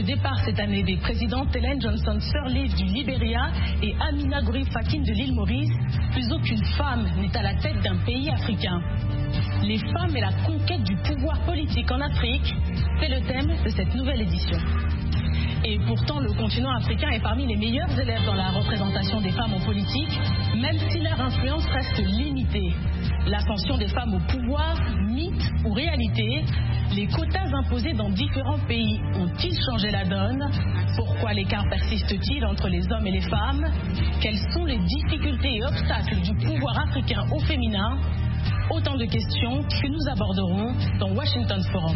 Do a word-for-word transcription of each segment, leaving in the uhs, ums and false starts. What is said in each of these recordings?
le départ cette année des présidentes Ellen Johnson Sirleaf du Libéria et Amina Gorib Fakim de l'île Maurice, plus aucune femme n'est à la tête d'un pays africain. Les femmes et la conquête du pouvoir politique en Afrique, c'est le thème de cette nouvelle édition. Et pourtant, le continent africain est parmi les meilleurs élèves dans la représentation des femmes en politique, même si leur influence reste limitée. L'ascension des femmes au pouvoir, mythe ou réalité, les quotas imposés dans différents pays ont-ils changé la donne? Pourquoi l'écart persiste-t-il entre les hommes et les femmes? Quelles sont les difficultés et obstacles du pouvoir africain au féminin? Autant de questions que nous aborderons dans Washington Forum.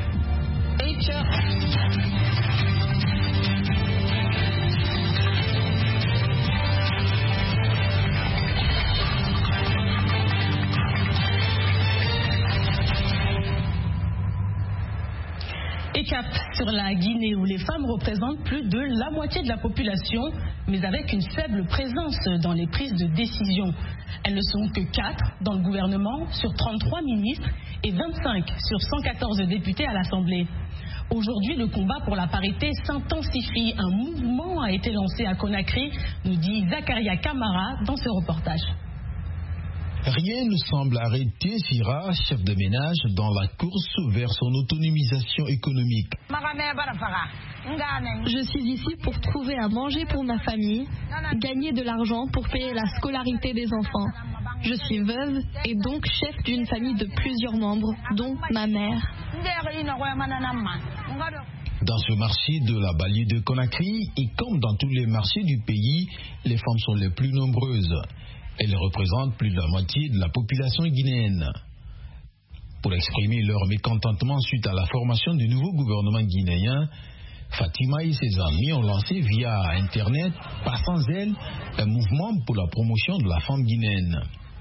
Et cap sur la Guinée où les femmes représentent plus de la moitié de la population, mais avec une faible présence dans les prises de décision. Elles ne sont que quatre dans le gouvernement sur trente-trois ministres et vingt-cinq sur cent quatorze députés à l'Assemblée. Aujourd'hui, le combat pour la parité s'intensifie. Un mouvement a été lancé à Conakry, nous dit Zakaria Kamara dans ce reportage. Rien ne semble arrêter Sira, chef de ménage, dans la course vers son autonomisation économique. Je suis ici pour trouver à manger pour ma famille, gagner de l'argent pour payer la scolarité des enfants. Je suis veuve et donc chef d'une famille de plusieurs membres, dont ma mère. Dans ce marché de la banlieue de Conakry, et comme dans tous les marchés du pays, les femmes sont les plus nombreuses. Elles représentent plus de la moitié de la population guinéenne. Pour exprimer leur mécontentement suite à la formation du nouveau gouvernement guinéen, Fatima et ses amis ont lancé via Internet, pas sans elle, un mouvement pour la promotion de la femme guinéenne.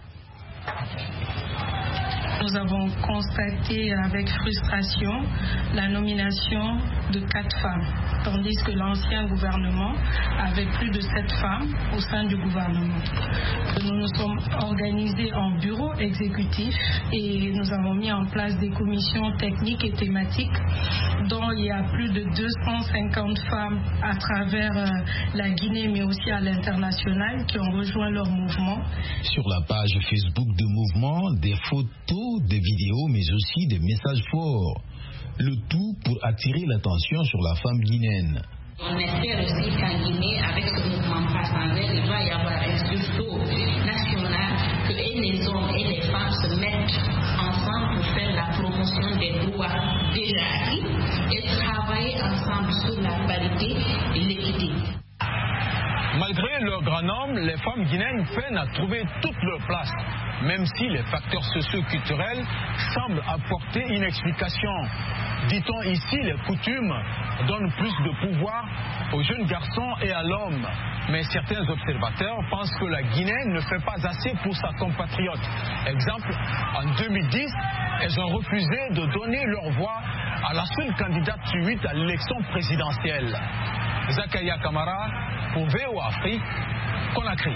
Nous avons constaté avec frustration la nomination de quatre femmes, tandis que l'ancien gouvernement avait plus de sept femmes au sein du gouvernement. Nous nous sommes organisés en bureau exécutif et nous avons mis en place des commissions techniques et thématiques dont il y a plus de deux cent cinquante femmes à travers euh, la Guinée mais aussi à l'international qui ont rejoint leur mouvement. Sur la page Facebook du mouvement, des photos, des vidéos, mais aussi des messages forts. Le tout pour attirer l'attention sur la femme guinéenne. On espère aussi qu'en Guinée, avec ce mouvement Passanvel, il va y avoir un sursaut national, que les hommes et les femmes se mettent ensemble pour faire la promotion des droits déjà acquis et travailler ensemble sur la parité et l'équité. Malgré leur grand nombre, les femmes guinéennes peinent à trouver toute leur place, même si les facteurs socio-culturels semblent apporter une explication. Dit-on ici, les coutumes donnent plus de pouvoir aux jeunes garçons et à l'homme. Mais certains observateurs pensent que la Guinée ne fait pas assez pour sa compatriote. Exemple, en deux mille dix, elles ont refusé de donner leur voix à la seule candidate suivie à l'élection présidentielle. Zakaria Kamara pour V O Afrique, Conakry.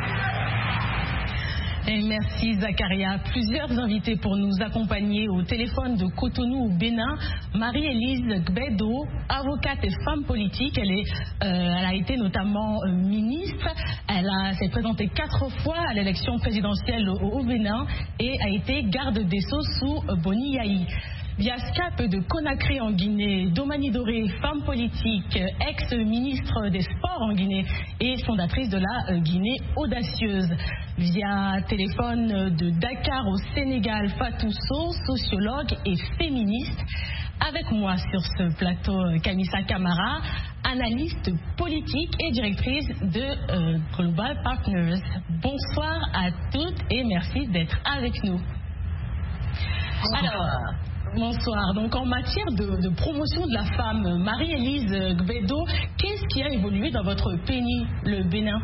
Et merci Zakaria. Plusieurs invités pour nous accompagner au téléphone de Cotonou au Bénin. Marie-Élise Gbedo, avocate et femme politique. Elle, est, euh, elle a été notamment euh, ministre. Elle a, s'est présentée quatre fois à l'élection présidentielle au, au Bénin et a été garde des Sceaux sous euh, Boni Yahi. Via Skype de Conakry en Guinée, Domani Doré, femme politique, ex-ministre des Sports en Guinée et fondatrice de la Guinée audacieuse. Via téléphone de Dakar au Sénégal, Fatou Sow, sociologue et féministe. Avec moi sur ce plateau, Kamisa Kamara, analyste politique et directrice de euh, Global Partners. Bonsoir à toutes et merci d'être avec nous. Alors, bonsoir. Donc, en matière de, de promotion de la femme, Marie-Élise Gbedo, qu'est-ce qui a évolué dans votre pays, le Bénin?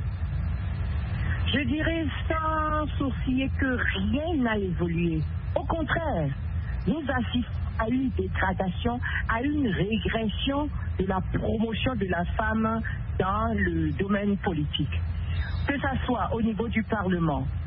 Je dirais sans sourciller que rien n'a évolué. Au contraire, nous assistons à une dégradation, à une régression de la promotion de la femme dans le domaine politique. Que ce soit au niveau du Parlement,